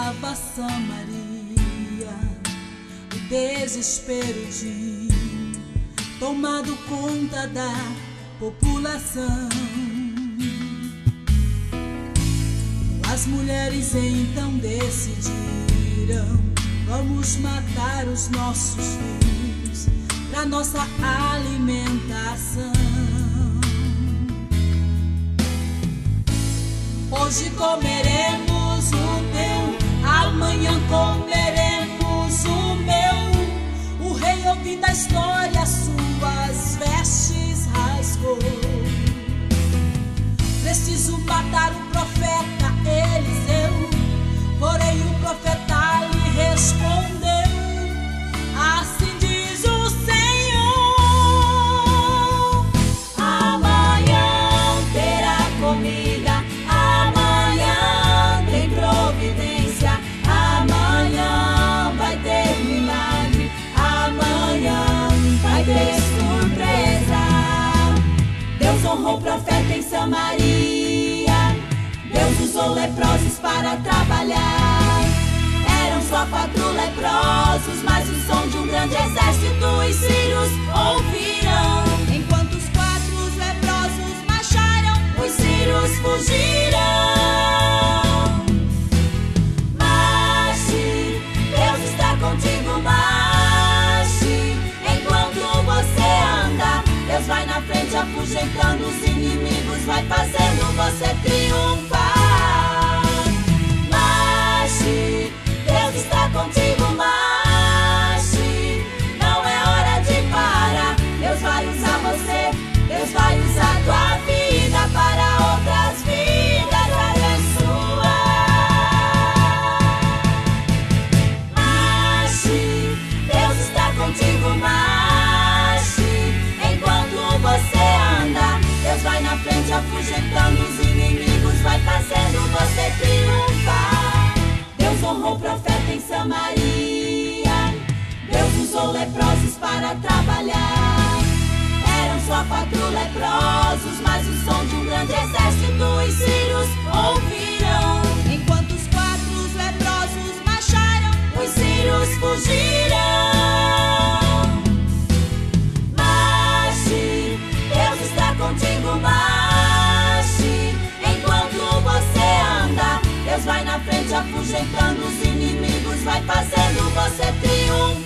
estava Samaria, o desespero de tomado conta da população. As mulheres então decidiram: vamos matar os nossos filhos para nossa alimentação. Hoje comeremos o teu, amanhã comeremos o meu. O rei, ouvindo a história, suas vestes rasgou. Preciso matar o profeta Eliseu. Porém o profeta lhe respondeu: assim diz o Senhor, amanhã terá comida, amanhã tem providência, amanhã vai ter milagre, amanhã vai ter surpresa. Deus honrou o profeta em Samaria, Deus usou leprosos para trabalhar. Eram só 4 leprosos, mas o som de um grande exército os sírios ouviram. Enquanto os 4 leprosos marcharam, os sírios fugiram. Marche, Deus está contigo, marche. Enquanto você anda, Deus vai na frente afugentando os inimigos, vai fazendo você triunfar. Marche, Deus está contigo, marche. Não é hora de parar. Deus vai usar você, Deus vai usar tua vida para outras vidas abençoar. Marche, Deus está contigo, marche. Enquanto você anda, Deus vai na frente afugentando os inimigos, vai fazendo você triunfar. Deus honrou o profeta em Samaria, Deus usou leprosos para trabalhar. Eram só 4 leprosos, mas o som de um grande exército os sírios ouviram. Enquanto os 4 leprosos marcharam, os sírios fugiram. Marche, Deus está contigo, marche. Enquanto você anda, Deus vai na frente afugentando os inimigos, vai fazendo você triunfar.